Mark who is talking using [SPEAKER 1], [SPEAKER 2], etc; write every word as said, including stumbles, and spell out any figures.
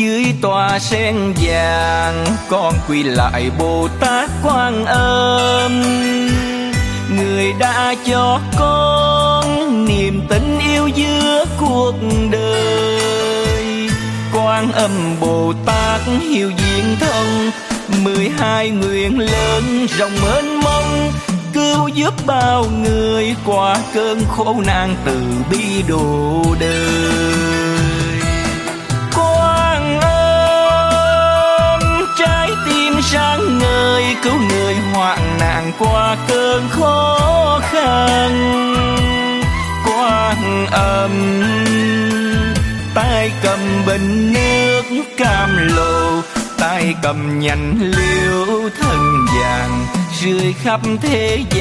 [SPEAKER 1] dưới tòa sen vàng, con quy lại Bồ Tát Quan Âm. Người đã cho con niềm tình yêu giữa cuộc đời. Quan Âm Bồ Tát hiếu diện thân, mười hai nguyện lớn rộng mênh mông, cứu giúp bao người qua cơn khổ nạn từ bi độ đời. Quan Âm trái tim sáng ngời, cứu người hoạn nạn qua cơn khó khăn. Quan Âm tay cầm bình nước cam lồ, tay cầm nhành liễu thân vàng, rơi khắp thế gian.